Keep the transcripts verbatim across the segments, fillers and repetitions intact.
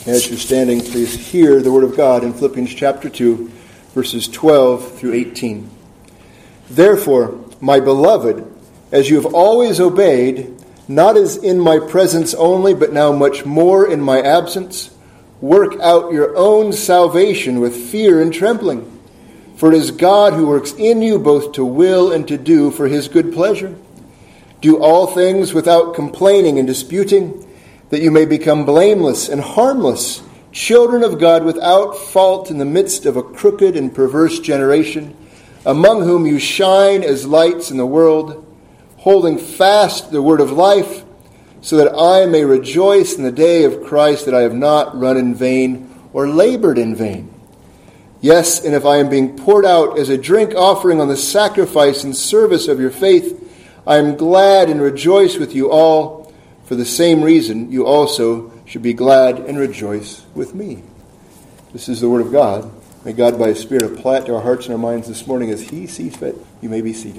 As you're standing, please hear the Word of God in Philippians chapter two, verses twelve through eighteen. Therefore, my beloved, as you have always obeyed, not as in my presence only, but now much more in my absence, work out your own salvation with fear and trembling. For it is God who works in you both to will and to do for his good pleasure. Do all things without complaining and disputing, that you may become blameless and harmless, children of God without fault in the midst of a crooked and perverse generation, among whom you shine as lights in the world, holding fast the word of life, so that I may rejoice in the day of Christ that I have not run in vain or labored in vain. Yes, and if I am being poured out as a drink offering on the sacrifice and service of your faith, I am glad and rejoice with you all. For the same reason, you also should be glad and rejoice with me. This is the word of God. May God, by his Spirit, apply it to our hearts and our minds this morning as he sees fit. You may be seated.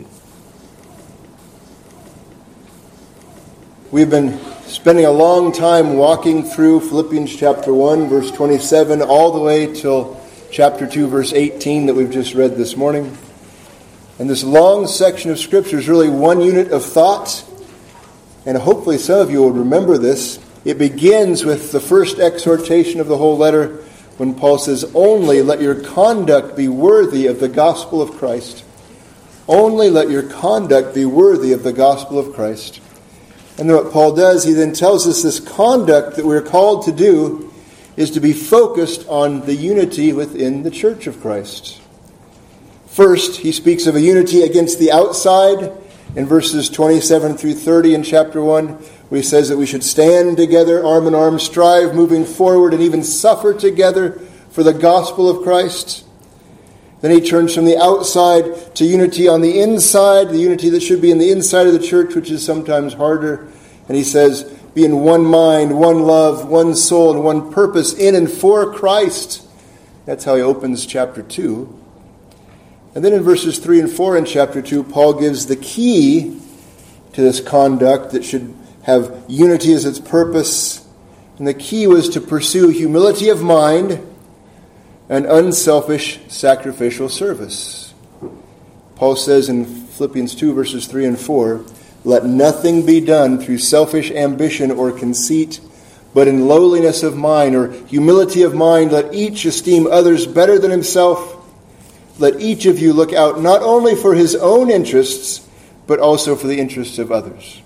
We've been spending a long time walking through Philippians chapter one, verse twenty-seven, all the way till chapter two, verse eighteen that we've just read this morning. And this long section of Scripture is really one unit of thought. And hopefully some of you will remember this. It begins with the first exhortation of the whole letter when Paul says, only let your conduct be worthy of the gospel of Christ. Only let your conduct be worthy of the gospel of Christ. And then what Paul does, he then tells us this conduct that we're called to do is to be focused on the unity within the church of Christ. First, he speaks of a unity against the outside. In verses twenty-seven through thirty in chapter one, where he says that we should stand together, arm in arm, strive, moving forward, and even suffer together for the gospel of Christ. Then he turns from the outside to unity on the inside, the unity that should be in the inside of the church, which is sometimes harder. And he says, be in one mind, one love, one soul, and one purpose in and for Christ. That's how he opens chapter two. And then in verses three and four in chapter two, Paul gives the key to this conduct that should have unity as its purpose. And the key was to pursue humility of mind and unselfish sacrificial service. Paul says in Philippians two, verses three and four, let nothing be done through selfish ambition or conceit, but in lowliness of mind or humility of mind, let each esteem others better than himself. Let each of you look out not only for his own interests, but also for the interests of others.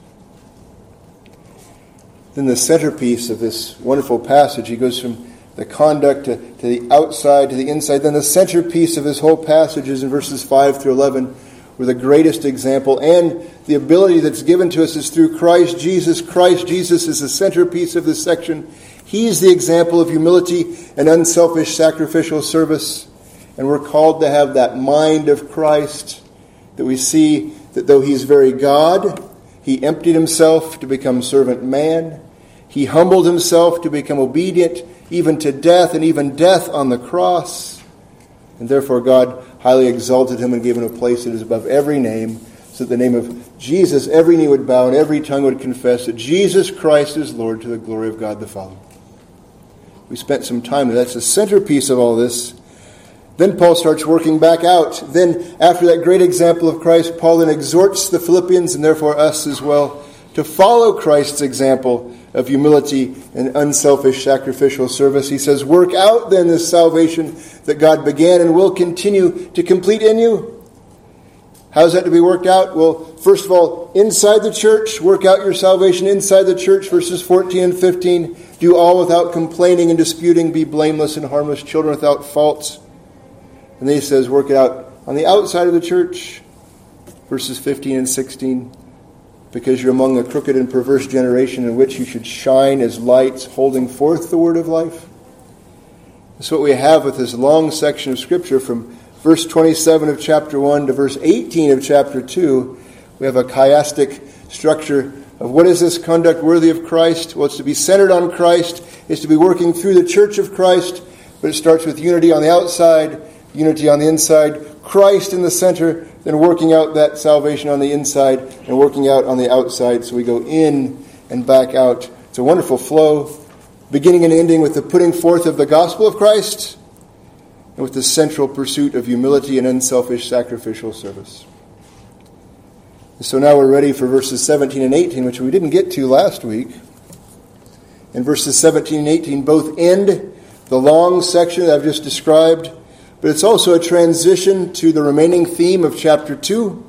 Then the centerpiece of this wonderful passage, he goes from the conduct to, to the outside to the inside. Then the centerpiece of this whole passage is in verses five through eleven, where the greatest example and the ability that's given to us is through Christ Jesus. Christ Jesus is the centerpiece of this section. He is the example of humility and unselfish sacrificial service. And we're called to have that mind of Christ, that we see that though he's very God, he emptied himself to become servant man. He humbled himself to become obedient even to death, and even death on the cross. And therefore God highly exalted him and gave him a place that is above every name, so that the name of Jesus every knee would bow and every tongue would confess that Jesus Christ is Lord, to the glory of God the Father. We spent some time there. That's the centerpiece of all this. Then Paul starts working back out. Then, after that great example of Christ, Paul then exhorts the Philippians, and therefore us as well, to follow Christ's example of humility and unselfish sacrificial service. He says, work out then this salvation that God began and will continue to complete in you. How's that to be worked out? Well, first of all, inside the church, work out your salvation inside the church, verses fourteen and fifteen. Do all without complaining and disputing, be blameless and harmless, children without fault. And then he says, work it out on the outside of the church, verses fifteen and sixteen. Because you're among a crooked and perverse generation in which you should shine as lights, holding forth the word of life. That's what we have with this long section of Scripture from verse twenty-seven of chapter one to verse eighteen of chapter two. We have a chiastic structure of what is this conduct worthy of Christ? Well, it's to be centered on Christ. It's to be working through the church of Christ. But it starts with unity on the outside, unity on the inside, Christ in the center, then working out that salvation on the inside and working out on the outside. So we go in and back out. It's a wonderful flow. beginning and ending with the putting forth of the gospel of Christ and with the central pursuit of humility and unselfish sacrificial service. So now we're ready for verses seventeen and eighteen, which we didn't get to last week. And verses seventeen and eighteen both end the long section that I've just described, but it's also a transition to the remaining theme of chapter two.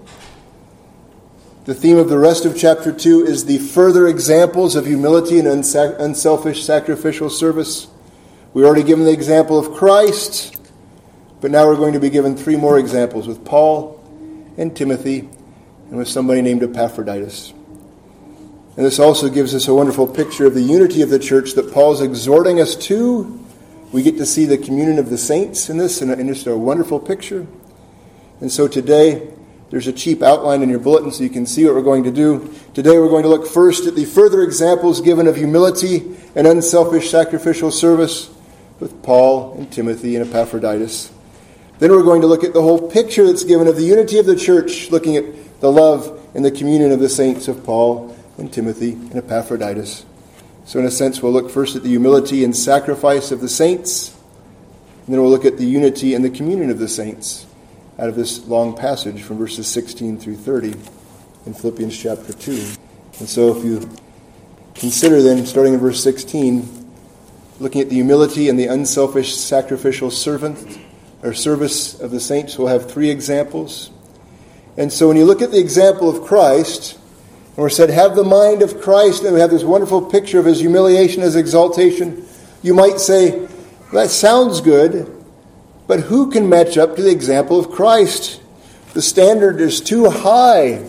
The theme of the rest of chapter two is the further examples of humility and unsa- unselfish sacrificial service. We've already given the example of Christ, but now we're going to be given three more examples with Paul and Timothy and with somebody named Epaphroditus. And this also gives us a wonderful picture of the unity of the church that Paul's exhorting us to. We get to see the communion of the saints in this, and just a wonderful picture. And so today, there's a cheap outline in your bulletin so you can see what we're going to do. Today we're going to look first at the further examples given of humility and unselfish sacrificial service with Paul and Timothy and Epaphroditus. Then we're going to look at the whole picture that's given of the unity of the church, looking at the love and the communion of the saints of Paul and Timothy and Epaphroditus. So in a sense, we'll look first at the humility and sacrifice of the saints, and then we'll look at the unity and the communion of the saints out of this long passage from verses sixteen through thirty in Philippians chapter two. And so if you consider then, starting in verse sixteen, looking at the humility and the unselfish sacrificial servant or service of the saints, we'll have three examples. And so when you look at the example of Christ, and we're said, have the mind of Christ, and we have this wonderful picture of his humiliation, his exaltation, you might say, that sounds good, but who can match up to the example of Christ? The standard is too high.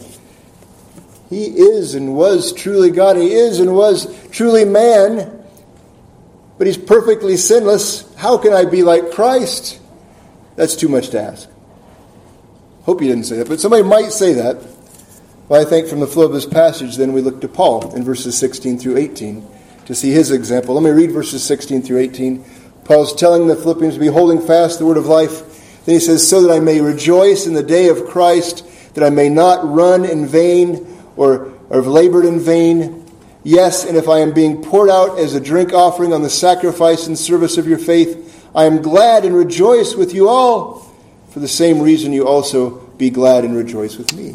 He is and was truly God. He is and was truly man, but he's perfectly sinless. How can I be like Christ? That's too much to ask. Hope you didn't say that, but somebody might say that. Well, I think from the flow of this passage, then we look to Paul in verses sixteen through eighteen to see his example. Let me read verses sixteen through eighteen. Paul's telling the Philippians to be holding fast the word of life. Then he says, so that I may rejoice in the day of Christ, that I may not run in vain or, or have labored in vain. Yes, and if I am being poured out as a drink offering on the sacrifice and service of your faith, I am glad and rejoice with you all. For the same reason you also be glad and rejoice with me.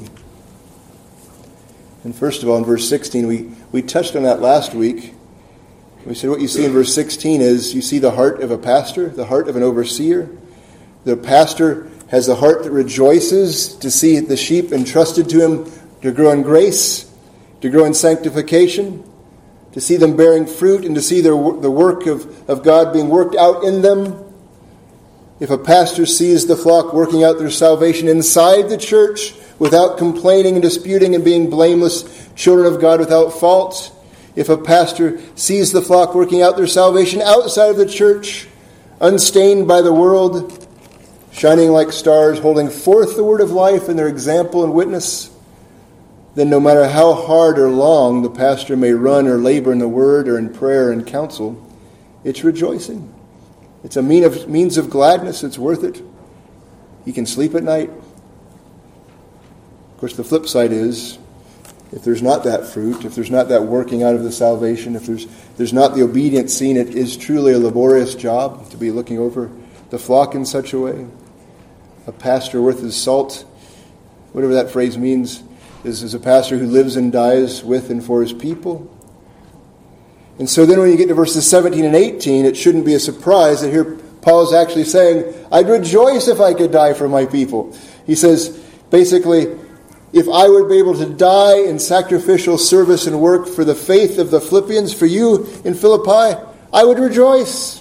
And first of all, in verse sixteen, we, we touched on that last week. We said what you see in verse sixteen is you see the heart of a pastor, the heart of an overseer. The pastor has a heart that rejoices to see the sheep entrusted to him to grow in grace, to grow in sanctification, to see them bearing fruit, and to see their, the work of, of God being worked out in them. If a pastor sees the flock working out their salvation inside the church without complaining and disputing and being blameless children of God without fault, if a pastor sees the flock working out their salvation outside of the church, unstained by the world, shining like stars, holding forth the word of life in their example and witness, then no matter how hard or long the pastor may run or labor in the word or in prayer and counsel, it's rejoicing. It's a mean of, means of gladness. It's worth it. He can sleep at night. Of course, the flip side is, if there's not that fruit, if there's not that working out of the salvation, if there's there's not the obedience seen, it is truly a laborious job to be looking over the flock in such a way. A pastor worth his salt, whatever that phrase means, is, is a pastor who lives and dies with and for his people. And so then when you get to verses seventeen and eighteen, it shouldn't be a surprise that here Paul is actually saying, I'd rejoice if I could die for my people. He says, basically, if I would be able to die in sacrificial service and work for the faith of the Philippians, for you in Philippi, I would rejoice.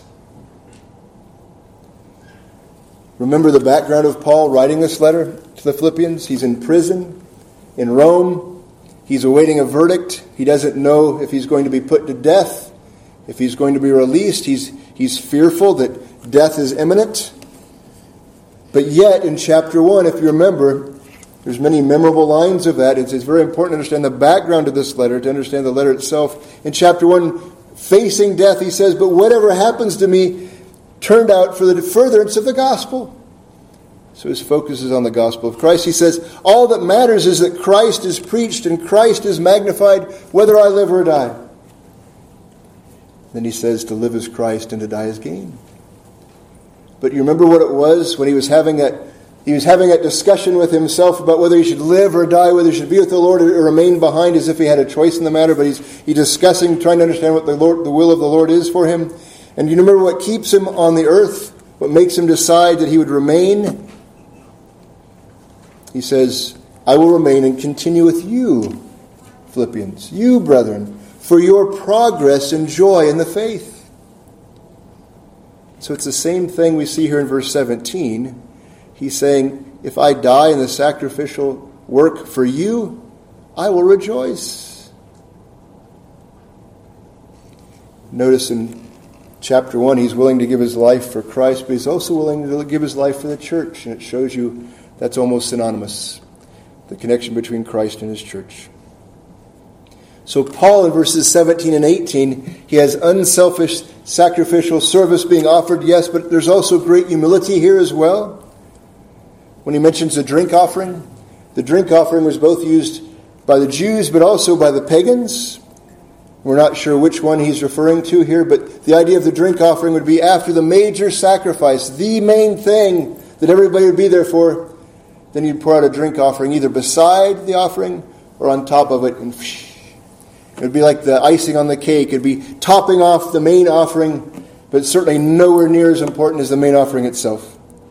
Remember the background of Paul writing this letter to the Philippians? He's in prison in Rome. He's awaiting a verdict. He doesn't know if he's going to be put to death, if he's going to be released. He's, he's fearful that death is imminent. But yet, in chapter one, if you remember, there's many memorable lines of that. It's, it's very important to understand the background of this letter, to understand the letter itself. In chapter one, facing death, he says, but whatever happens to me turned out for the furtherance of the gospel. So his focus is on the gospel of Christ. He says, all that matters is that Christ is preached and Christ is magnified, whether I live or die. Then he says to live as Christ and to die as gain. But you remember what it was when he was having that he was having that discussion with himself about whether he should live or die, whether he should be with the Lord or remain behind, as if he had a choice in the matter. But he's he's discussing, trying to understand what the Lord, the will of the Lord is for him. And you remember what keeps him on the earth, what makes him decide that he would remain? He says, I will remain and continue with you, Philippians, you brethren, for your progress and joy in the faith. So it's the same thing we see here in verse seventeen. He's saying, if I die in the sacrificial work for you, I will rejoice. Notice in chapter one, he's willing to give his life for Christ, but he's also willing to give his life for the church. And it shows you that's almost synonymous, the connection between Christ and his church. So Paul in verses seventeen and eighteen, he has unselfish sacrificial service being offered, yes, but there's also great humility here as well. When he mentions the drink offering, the drink offering was both used by the Jews but also by the pagans. We're not sure which one he's referring to here, but the idea of the drink offering would be after the major sacrifice, the main thing that everybody would be there for. Then you'd pour out a drink offering either beside the offering or on top of it. And it would be like the icing on the cake. It would be topping off the main offering, but certainly nowhere near as important as the main offering itself.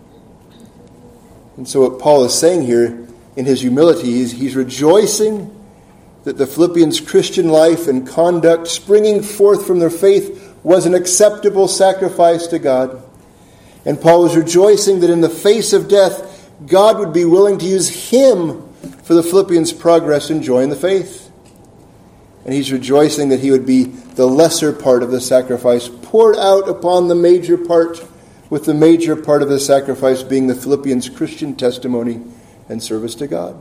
And so what Paul is saying here in his humility is he's rejoicing that the Philippians' Christian life and conduct springing forth from their faith was an acceptable sacrifice to God. And Paul was rejoicing that in the face of death, God would be willing to use him for the Philippians' progress and joy in the faith. And he's rejoicing that he would be the lesser part of the sacrifice poured out upon the major part, with the major part of the sacrifice being the Philippians' Christian testimony and service to God.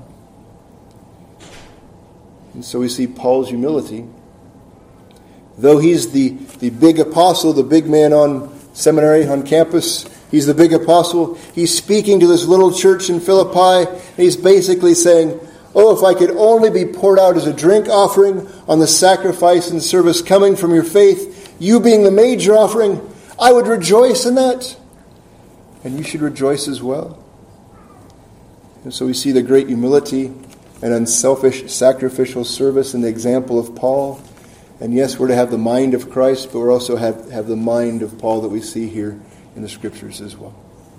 And so we see Paul's humility. Though he's the, the big apostle, the big man on seminary, on campus, he's the big apostle, he's speaking to this little church in Philippi, and he's basically saying, oh, if I could only be poured out as a drink offering on the sacrifice and service coming from your faith, you being the major offering, I would rejoice in that. And you should rejoice as well. And so we see the great humility and unselfish sacrificial service in the example of Paul. And yes, we're to have the mind of Christ, but we also have, have the mind of Paul that we see here in the Scriptures as well.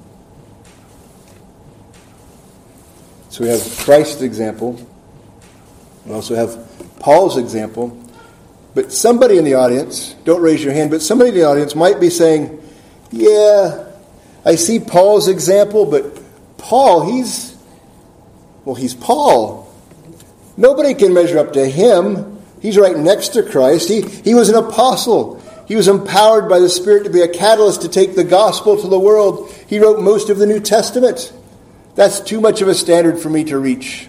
So we have Christ's example. We also have Paul's example. But somebody in the audience, don't raise your hand, but somebody in the audience might be saying, yeah, I see Paul's example, but Paul, he's, well, he's Paul. Nobody can measure up to him. He's right next to Christ. He, he was an apostle. He was empowered by the Spirit to be a catalyst to take the gospel to the world. He wrote most of the New Testament. That's too much of a standard for me to reach.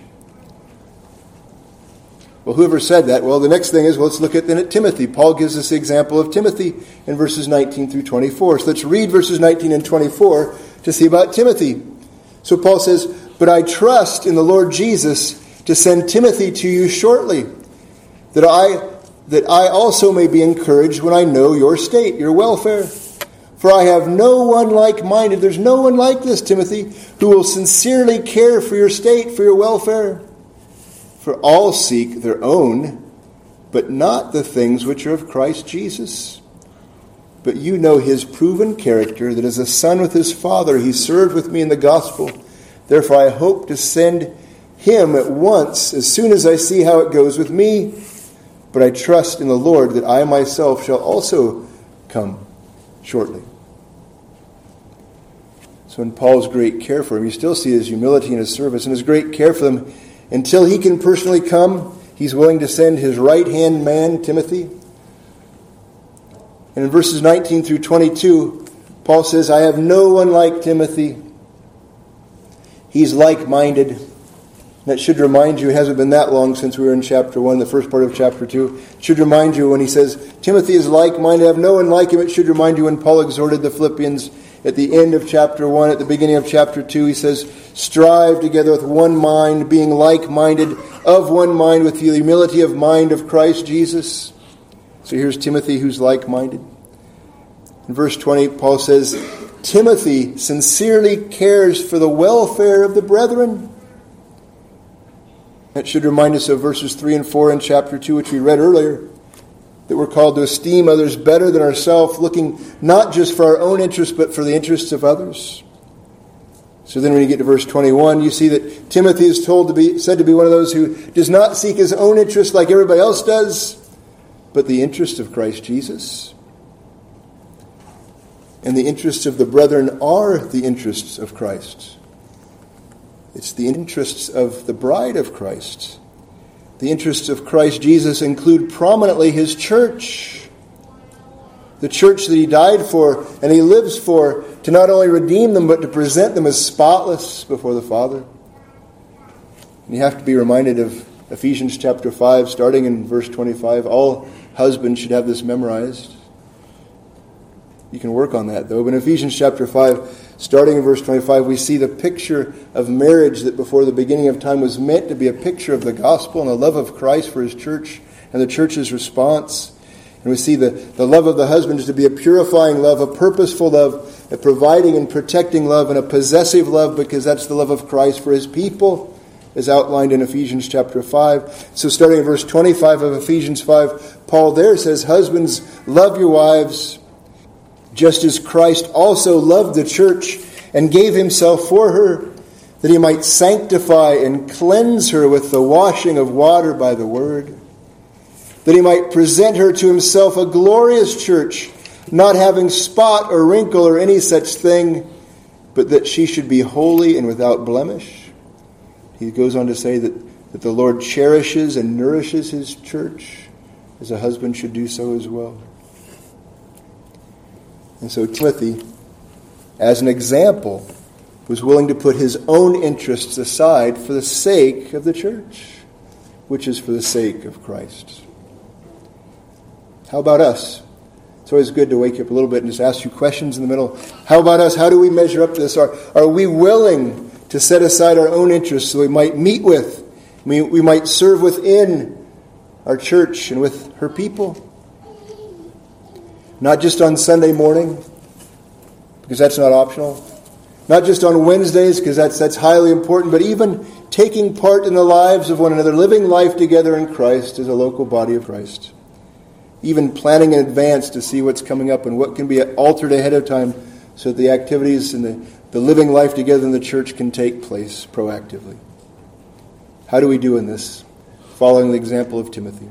Well, whoever said that, well, the next thing is, well, let's look at then at Timothy. Paul gives us the example of Timothy in verses nineteen through twenty-four. So let's read verses nineteen and twenty-four to see about Timothy. So Paul says, but I trust in the Lord Jesus to send Timothy to you shortly, that I that I also may be encouraged when I know your state, your welfare. For I have no one like-minded, there's no one like this, Timothy, who will sincerely care for your state, for your welfare. For all seek their own, but not the things which are of Christ Jesus. But you know his proven character, that as a son with his father, he served with me in the gospel. Therefore I hope to send him at once, as soon as I see how it goes with me. But I trust in the Lord that I myself shall also come shortly. So in Paul's great care for him, you still see his humility and his service and his great care for them. Until he can personally come, he's willing to send his right-hand man, Timothy. And in verses nineteen through twenty-two, Paul says, I have no one like Timothy. He's like-minded. And that should remind you, it hasn't been that long since we were in chapter one, the first part of chapter two. It should remind you when he says, Timothy is like-minded, I have no one like him. It should remind you when Paul exhorted the Philippians at the end of chapter one, at the beginning of chapter two, he says, strive together with one mind, being like-minded, of one mind, with the humility of mind of Christ Jesus. So here's Timothy who's like-minded. In verse twenty, Paul says, Timothy sincerely cares for the welfare of the brethren. That should remind us of verses three and four in chapter two, which we read earlier, that we're called to esteem others better than ourselves, looking not just for our own interests, but for the interests of others. So then when you get to verse twenty-one, you see that Timothy is told to be said to be one of those who does not seek his own interest like everybody else does, but the interest of Christ Jesus. And the interests of the brethren are the interests of Christ. It's the interests of the bride of Christ. The interests of Christ Jesus include prominently his church. The church that he died for and he lives for, to not only redeem them, but to present them as spotless before the Father. And you have to be reminded of Ephesians chapter five, starting in verse twenty-five. All husbands should have this memorized. You can work on that, though. But in Ephesians chapter five, starting in verse twenty-five, we see the picture of marriage that before the beginning of time was meant to be a picture of the gospel and the love of Christ for his church and the church's response. And we see the, the love of the husband is to be a purifying love, a purposeful love, a providing and protecting love, and a possessive love, because that's the love of Christ for his people, as outlined in Ephesians chapter five. So starting in verse twenty-five of Ephesians five, Paul there says, Husbands, love your wives, just as Christ also loved the church and gave himself for her, that he might sanctify and cleanse her with the washing of water by the word, that he might present her to himself a glorious church, not having spot or wrinkle or any such thing, but that she should be holy and without blemish. He goes on to say that, that the Lord cherishes and nourishes his church, as a husband should do so as well. And so Timothy, as an example, was willing to put his own interests aside for the sake of the church, which is for the sake of Christ. How about us? It's always good to wake up a little bit and just ask you questions in the middle. How about us? How do we measure up to this? Are, are we willing to set aside our own interests so we might meet with, we, we might serve within our church and with her people? Not just on Sunday morning, because that's not optional. Not just on Wednesdays, because that's, that's highly important, but even taking part in the lives of one another, living life together in Christ as a local body of Christ. Even planning in advance to see what's coming up and what can be altered ahead of time so that the activities and the, the living life together in the church can take place proactively. How do we do in this? Following the example of Timothy.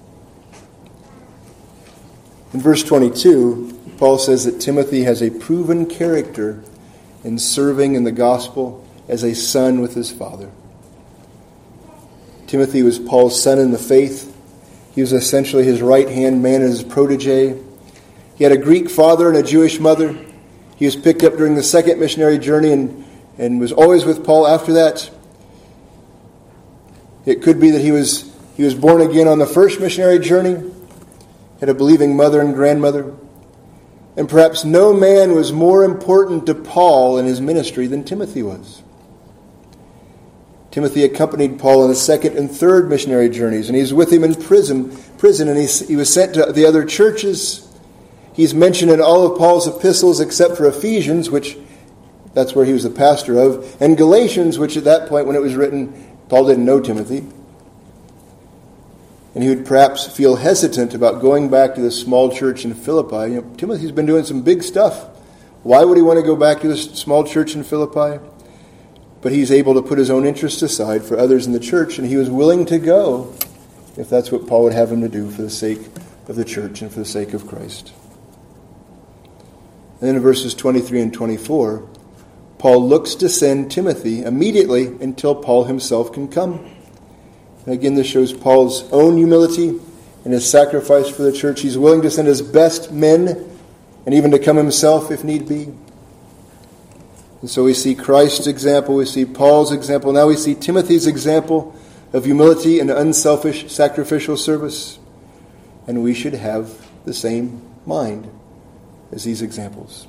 In verse twenty-two, Paul says that Timothy has a proven character in serving in the gospel as a son with his father. Timothy was Paul's son in the faith. He was essentially his right-hand man and his protege. He had a Greek father and a Jewish mother. He was picked up during the second missionary journey and, and was always with Paul after that. It could be that he was he was born again on the first missionary journey, had a believing mother and grandmother. And perhaps no man was more important to Paul in his ministry than Timothy was. Timothy accompanied Paul on the second and third missionary journeys, and he was with him in prison, prison and he, he was sent to the other churches. He's mentioned in all of Paul's epistles except for Ephesians, which that's where he was the pastor of, and Galatians, which at that point when it was written, Paul didn't know Timothy. And he would perhaps feel hesitant about going back to this small church in Philippi. You know, Timothy's been doing some big stuff. Why would he want to go back to this small church in Philippi? But he's able to put his own interests aside for others in the church, and he was willing to go if that's what Paul would have him to do for the sake of the church and for the sake of Christ. And then in verses twenty-three and twenty-four, Paul looks to send Timothy immediately until Paul himself can come. And again, this shows Paul's own humility and his sacrifice for the church. He's willing to send his best men and even to come himself if need be. And so we see Christ's example, we see Paul's example, now we see Timothy's example of humility and unselfish sacrificial service. And we should have the same mind as these examples.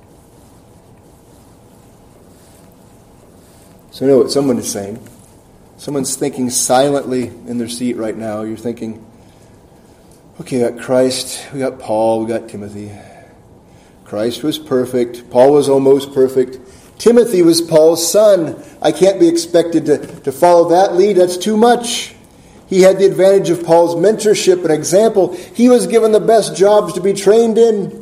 So I know what someone is saying. Someone's thinking silently in their seat right now. You're thinking, Okay, we got Christ, we got Paul, we got Timothy. Christ was perfect. Paul was almost perfect. Timothy was Paul's son. I can't be expected to, to follow that lead. That's too much. He had the advantage of Paul's mentorship and example. He was given the best jobs to be trained in.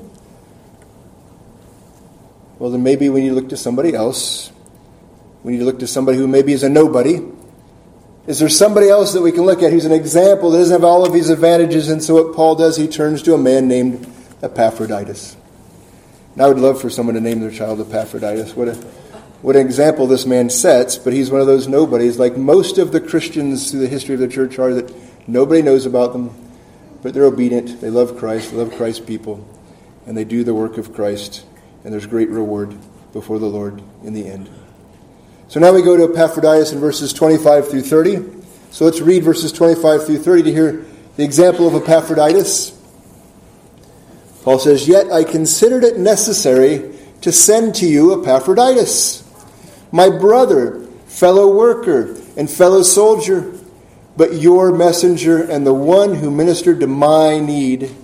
Well, then maybe we need to look to somebody else. We need to look to somebody who maybe is a nobody. Is there somebody else that we can look at who's an example that doesn't have all of these advantages? And so what Paul does, he turns to a man named Epaphroditus. And I would love for someone to name their child Epaphroditus. What a, what an example this man sets, but he's one of those nobodies, like most of the Christians through the history of the church are, that nobody knows about them, but they're obedient. They love Christ. They love Christ's people. And they do the work of Christ. And there's great reward before the Lord in the end. So now we go to Epaphroditus in verses twenty-five through thirty. So let's read verses twenty-five through thirty to hear the example of Epaphroditus. Paul says, "Yet I considered it necessary to send to you Epaphroditus, my brother, fellow worker, and fellow soldier, but your messenger and the one who ministered to my need,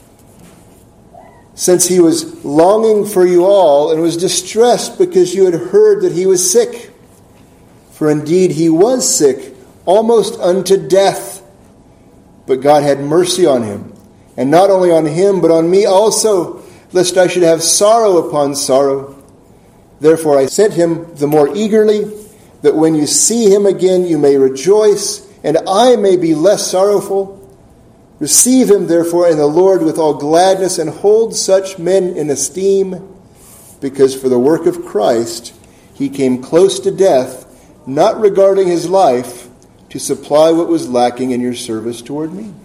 since he was longing for you all and was distressed because you had heard that he was sick. For indeed he was sick, almost unto death. But God had mercy on him, and not only on him, but on me also, lest I should have sorrow upon sorrow. Therefore I sent him the more eagerly, that when you see him again you may rejoice, and I may be less sorrowful. Receive him, therefore, in the Lord with all gladness, and hold such men in esteem, because for the work of Christ he came close to death, not regarding his life, to supply what was lacking in your service toward me."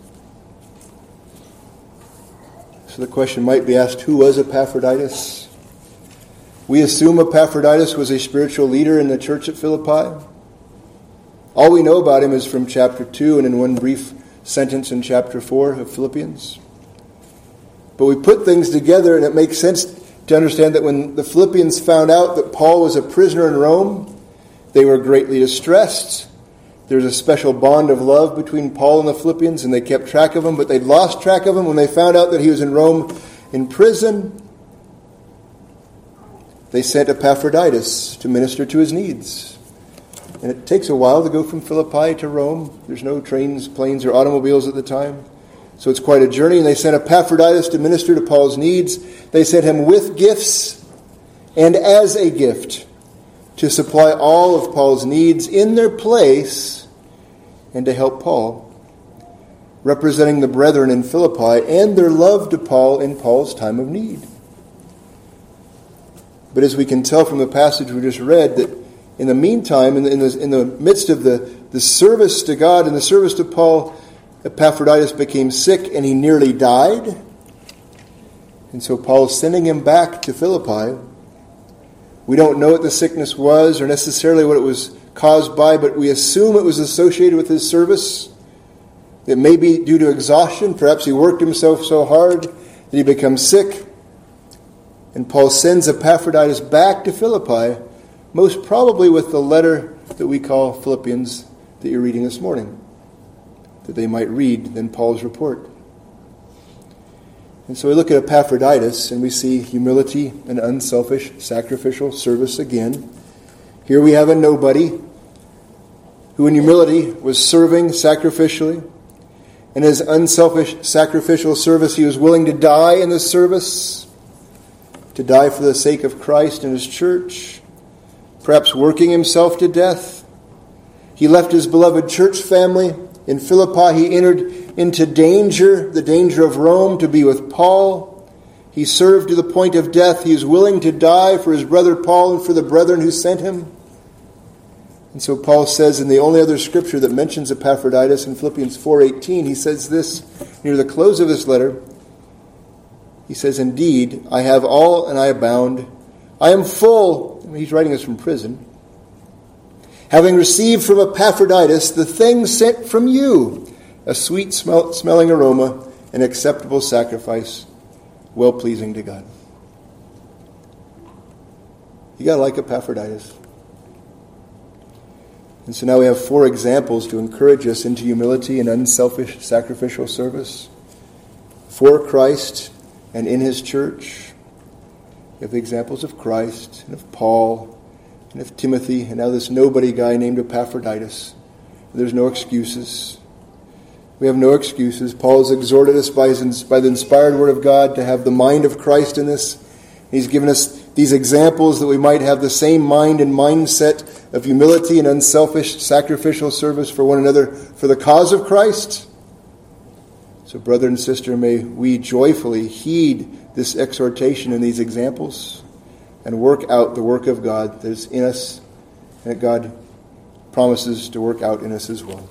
So the question might be asked, who was Epaphroditus? We assume Epaphroditus was a spiritual leader in the church at Philippi. All we know about him is from chapter two and in one brief sentence in chapter four of Philippians. But we put things together, and it makes sense to understand that when the Philippians found out that Paul was a prisoner in Rome, they were greatly distressed. There was a special bond of love between Paul and the Philippians, and they kept track of him, but they'd lost track of him when they found out that he was in Rome in prison. They sent Epaphroditus to minister to his needs. And it takes a while to go from Philippi to Rome. There's no trains, planes, or automobiles at the time. So it's quite a journey. And they sent Epaphroditus to minister to Paul's needs. They sent him with gifts and as a gift to supply all of Paul's needs in their place and to help Paul, representing the brethren in Philippi and their love to Paul in Paul's time of need. But as we can tell from the passage we just read, that in the meantime, in the, in the, in the midst of the, the service to God and the service to Paul, Epaphroditus became sick and he nearly died. And so Paul is sending him back to Philippi. We don't know what the sickness was or necessarily what it was caused by, but we assume it was associated with his service. It may be due to exhaustion. Perhaps he worked himself so hard that he becomes sick. And Paul sends Epaphroditus back to Philippi, most probably with the letter that we call Philippians that you're reading this morning, that they might read then Paul's report. And so we look at Epaphroditus and we see humility and unselfish sacrificial service again. Here we have a nobody who in humility was serving sacrificially. In his unselfish sacrificial service, he was willing to die in the service, to die for the sake of Christ and his church, perhaps working himself to death. He left his beloved church family. In Philippi, he entered into danger, the danger of Rome, to be with Paul. He served to the point of death. He is willing to die for his brother Paul and for the brethren who sent him. And so Paul says in the only other scripture that mentions Epaphroditus, in Philippians four eighteen, he says this near the close of this letter. He says, "Indeed, I have all and I abound. I am full." He's writing this from prison. "Having received from Epaphroditus the things sent from you, a sweet smell, smelling aroma, an acceptable sacrifice, well-pleasing to God." You got to like Epaphroditus. And so now we have four examples to encourage us into humility and unselfish sacrificial service. for Christ and in his church. We have the examples of Christ and of Paul and of Timothy, and now this nobody guy named Epaphroditus. There's no excuses. We have no excuses. Paul has exhorted us by, his, by the inspired word of God to have the mind of Christ in us. He's given us these examples that we might have the same mind and mindset of humility and unselfish sacrificial service for one another for the cause of Christ. So, brother and sister, may we joyfully heed this exhortation and these examples and work out the work of God that is in us and that God promises to work out in us as well.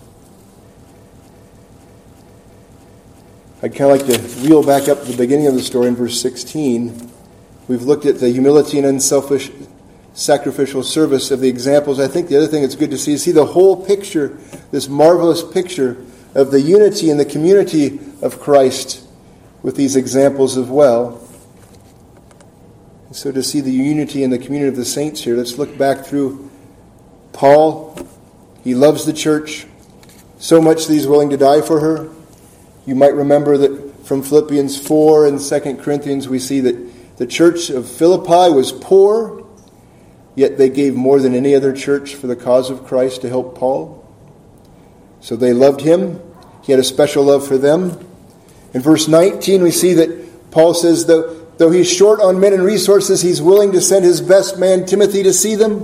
I'd kind of like to reel back up to the beginning of the story in verse sixteen. We've looked at the humility and unselfish sacrificial service of the examples. I think the other thing that's good to see is see the whole picture, this marvelous picture of the unity and the community of Christ with these examples as well. And so to see the unity and the community of the saints here, let's look back through Paul. He loves the church so much that he's willing to die for her. You might remember that from Philippians four and Second Corinthians we see that the church of Philippi was poor, yet they gave more than any other church for the cause of Christ to help Paul. So they loved him. He had a special love for them. In verse nineteen we see that Paul says, though, though he's short on men and resources, he's willing to send his best man Timothy to see them.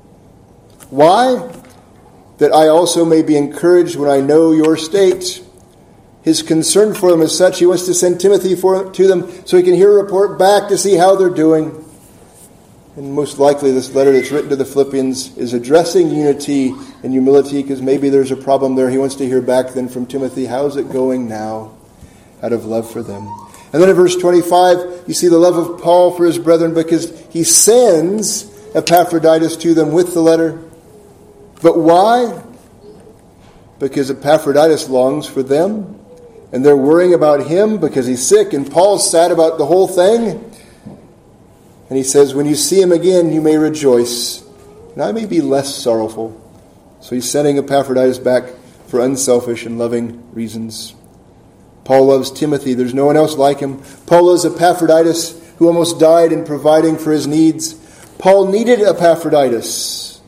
Why? That I also may be encouraged when I know your state. His concern for them is such, he wants to send Timothy for, to them so he can hear a report back to see how they're doing. And most likely this letter that's written to the Philippians is addressing unity and humility because maybe there's a problem there. He wants to hear back then from Timothy, how's it going now? Out of love for them. And then in verse twenty-five, you see the love of Paul for his brethren because he sends Epaphroditus to them with the letter. But why? Because Epaphroditus longs for them. And they're worrying about him because he's sick. And Paul's sad about the whole thing. And he says, when you see him again, you may rejoice. And I may be less sorrowful. So he's sending Epaphroditus back for unselfish and loving reasons. Paul loves Timothy. There's no one else like him. Paul loves Epaphroditus, who almost died in providing for his needs. Paul needed Epaphroditus.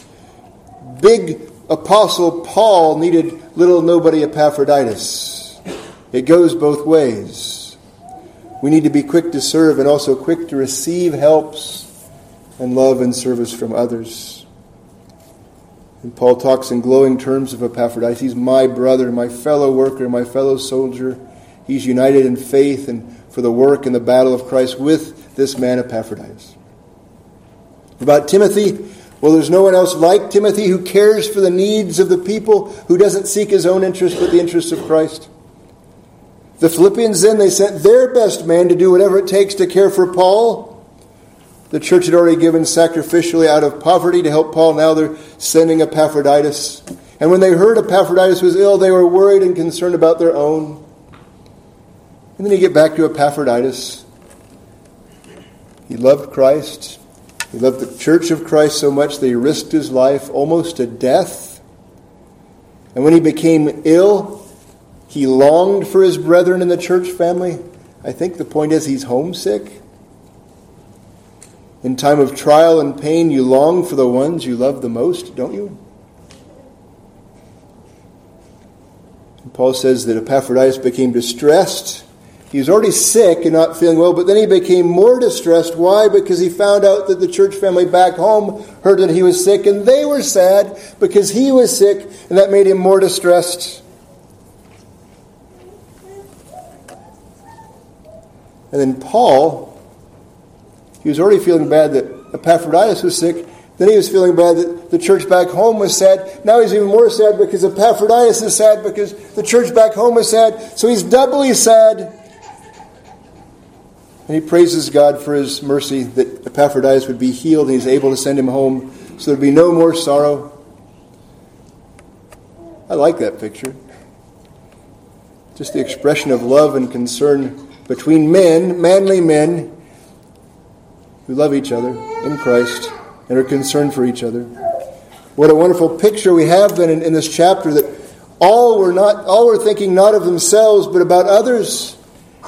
Big apostle Paul needed little nobody Epaphroditus. It goes both ways. We need to be quick to serve and also quick to receive helps and love and service from others. And Paul talks in glowing terms of Epaphroditus. He's my brother, my fellow worker, my fellow soldier. He's united in faith and for the work and the battle of Christ with this man Epaphroditus. About Timothy, well, there's no one else like Timothy who cares for the needs of the people, who doesn't seek his own interest but the interests of Christ. The Philippians then, they sent their best man to do whatever it takes to care for Paul. The church had already given sacrificially out of poverty to help Paul. Now they're sending Epaphroditus. And when they heard Epaphroditus was ill, they were worried and concerned about their own. And then you get back to Epaphroditus. He loved Christ. He loved the church of Christ so much that he risked his life almost to death. And when he became ill, he longed for his brethren in the church family. I think the point is he's homesick. In time of trial and pain, you long for the ones you love the most, don't you? And Paul says that Epaphroditus became distressed. He was already sick and not feeling well, but then he became more distressed. Why? Because he found out that the church family back home heard that he was sick, and they were sad because he was sick, and that made him more distressed. And then Paul, he was already feeling bad that Epaphroditus was sick. Then he was feeling bad that the church back home was sad. Now he's even more sad because Epaphroditus is sad because the church back home is sad. So he's doubly sad. And he praises God for his mercy that Epaphroditus would be healed and he's able to send him home so there'd be no more sorrow. I like that picture. Just the expression of love and concern between men, manly men, who love each other in Christ and are concerned for each other. What a wonderful picture we have then in, in this chapter, that all were not all were thinking not of themselves but about others.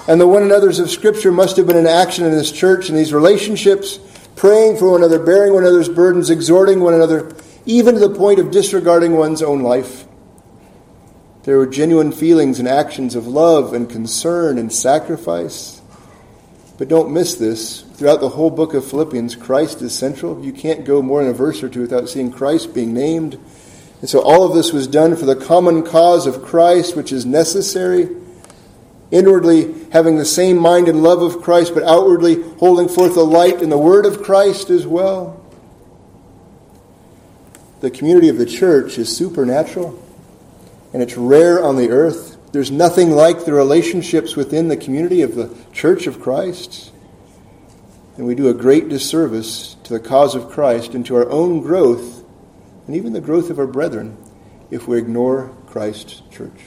And the one another's of Scripture must have been in action in this church, in these relationships, praying for one another, bearing one another's burdens, exhorting one another, even to the point of disregarding one's own life. There were genuine feelings and actions of love and concern and sacrifice. But don't miss this. Throughout the whole book of Philippians, Christ is central. You can't go more than a verse or two without seeing Christ being named. And so all of this was done for the common cause of Christ, which is necessary. Inwardly having the same mind and love of Christ, but outwardly holding forth the light and the word of Christ as well. The community of the church is supernatural, and it's rare on the earth. There's nothing like the relationships within the community of the Church of Christ. And we do a great disservice to the cause of Christ and to our own growth, and even the growth of our brethren, if we ignore Christ's church.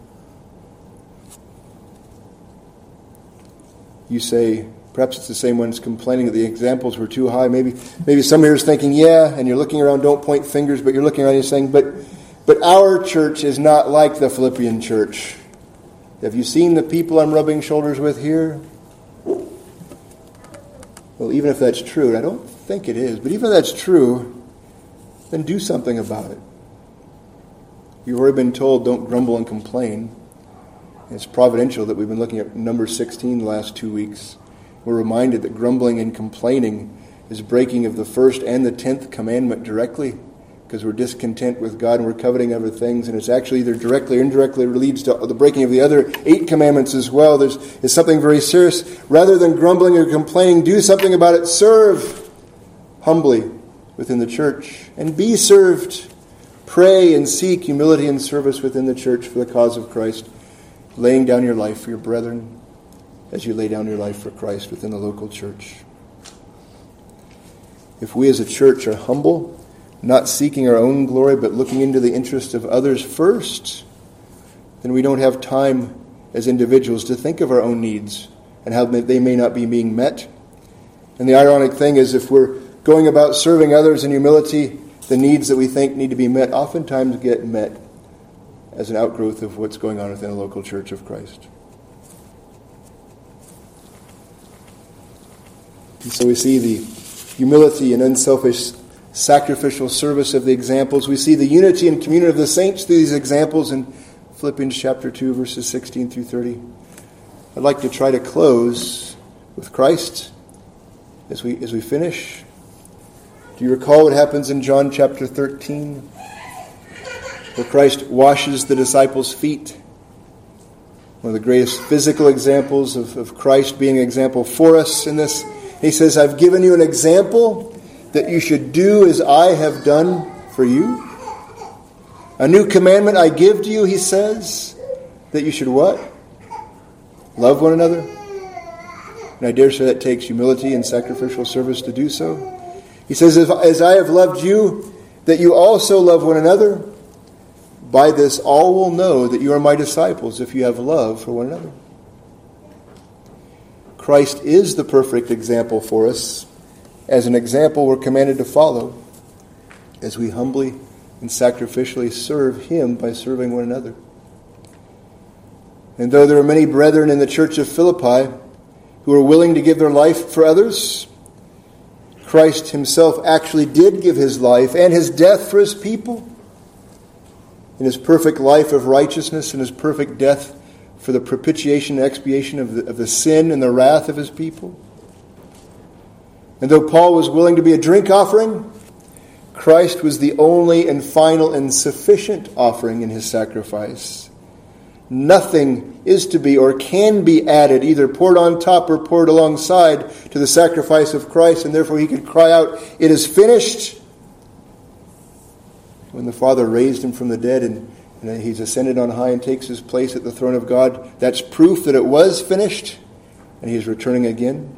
You say, perhaps it's the same ones complaining that the examples were too high. Maybe maybe some here is thinking, yeah, and you're looking around, don't point fingers, but you're looking around and you're saying, but, but our church is not like the Philippian church. Have you seen the people I'm rubbing shoulders with here? Well, even if that's true, and I don't think it is, but even if that's true, then do something about it. You've already been told, don't grumble and complain. And it's providential that we've been looking at number sixteen the last two weeks. We're reminded that grumbling and complaining is breaking of the first and the tenth commandment directly, because we're discontent with God and we're coveting other things, and it's actually either directly or indirectly leads to the breaking of the other eight commandments as well. There's it's something very serious. Rather than grumbling or complaining, do something about it. Serve humbly within the church and be served. Pray and seek humility and service within the church for the cause of Christ, laying down your life for your brethren as you lay down your life for Christ within the local church. If we as a church are humble, not seeking our own glory, but looking into the interest of others first, then we don't have time as individuals to think of our own needs and how they may not be being met. And the ironic thing is, if we're going about serving others in humility, the needs that we think need to be met oftentimes get met as an outgrowth of what's going on within a local church of Christ. And so we see the humility and unselfish sacrificial service of the examples. We see the unity and communion of the saints through these examples in Philippians chapter two, verses sixteen through thirty. I'd like to try to close with Christ as we as we finish. Do you recall what happens in John chapter thirteen, where Christ washes the disciples' feet? One of the greatest physical examples of, of Christ being an example for us in this. He says, I've given you an example that you should do as I have done for you. A new commandment I give to you, he says, that you should what? Love one another. And I dare say that takes humility and sacrificial service to do so. He says, as I have loved you, that you also love one another. By this all will know that you are my disciples, if you have love for one another. Christ is the perfect example for us. As an example we're commanded to follow as we humbly and sacrificially serve him by serving one another. And though there are many brethren in the church of Philippi who are willing to give their life for others, Christ himself actually did give his life and his death for his people. In his perfect life of righteousness and his perfect death for the propitiation and expiation of the, of the sin and the wrath of his people. And though Paul was willing to be a drink offering, Christ was the only and final and sufficient offering in his sacrifice. Nothing is to be or can be added, either poured on top or poured alongside to the sacrifice of Christ, and therefore he could cry out, it is finished. When the Father raised him from the dead and, and he's ascended on high and takes his place at the throne of God, that's proof that it was finished, and he is returning again.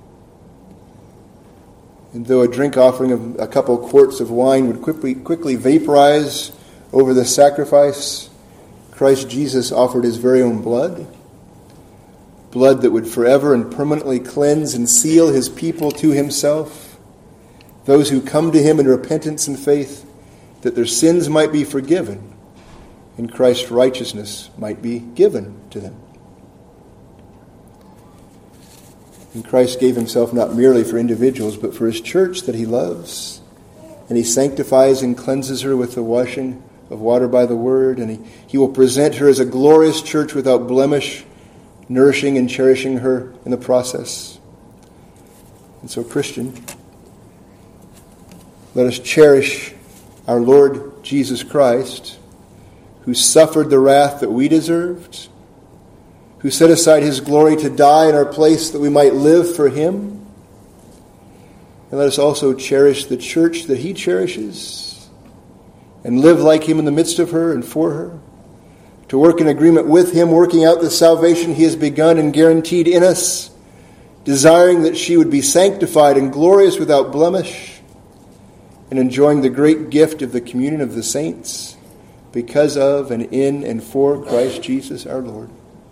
And though a drink offering of a couple quarts of wine would quickly, quickly vaporize over the sacrifice, Christ Jesus offered his very own blood, blood that would forever and permanently cleanse and seal his people to himself, those who come to him in repentance and faith, that their sins might be forgiven and Christ's righteousness might be given to them. And Christ gave himself not merely for individuals, but for his church that he loves. And he sanctifies and cleanses her with the washing of water by the word. And he, he will present her as a glorious church without blemish, nourishing and cherishing her in the process. And so, Christian, let us cherish our Lord Jesus Christ, who suffered the wrath that we deserved, who set aside his glory to die in our place that we might live for him. And let us also cherish the church that he cherishes and live like him in the midst of her and for her, to work in agreement with him, working out the salvation he has begun and guaranteed in us, desiring that she would be sanctified and glorious without blemish, and enjoying the great gift of the communion of the saints because of and in and for Christ Jesus our Lord.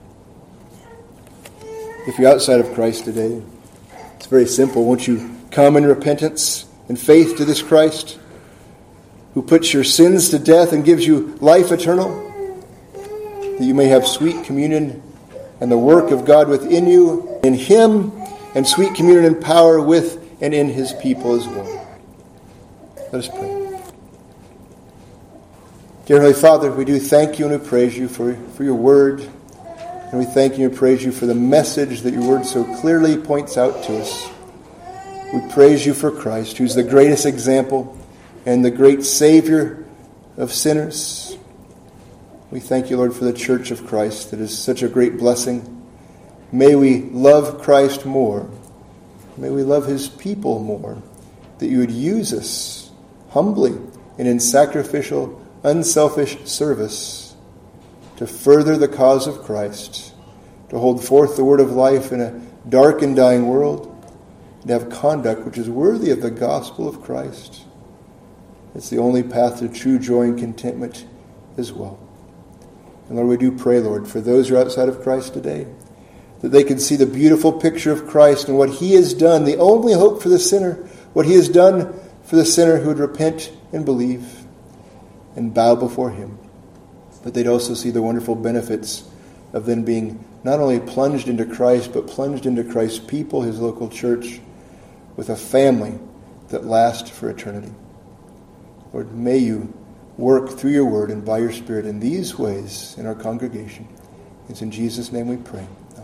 If you're outside of Christ today, it's very simple. Won't you come in repentance and faith to this Christ who puts your sins to death and gives you life eternal, that you may have sweet communion and the work of God within you, in him, and sweet communion and power with and in his people as well. Let us pray. Dear Holy Father, we do thank you and we praise you for, for your word. And we thank you and praise you for the message that your word so clearly points out to us. We praise you for Christ, who's the greatest example and the great Savior of sinners. We thank you, Lord, for the church of Christ that is such a great blessing. May we love Christ more. May we love his people more. That you would use us humbly and in sacrificial, unselfish service to further the cause of Christ, to hold forth the word of life in a dark and dying world, and to have conduct which is worthy of the gospel of Christ. It's the only path to true joy and contentment as well. And Lord, we do pray, Lord, for those who are outside of Christ today, that they can see the beautiful picture of Christ and what he has done, the only hope for the sinner, what he has done for the sinner who would repent and believe and bow before him. But they'd also see the wonderful benefits of then being not only plunged into Christ, but plunged into Christ's people, his local church, with a family that lasts for eternity. Lord, may you work through your word and by your Spirit in these ways in our congregation. It's in Jesus' name we pray.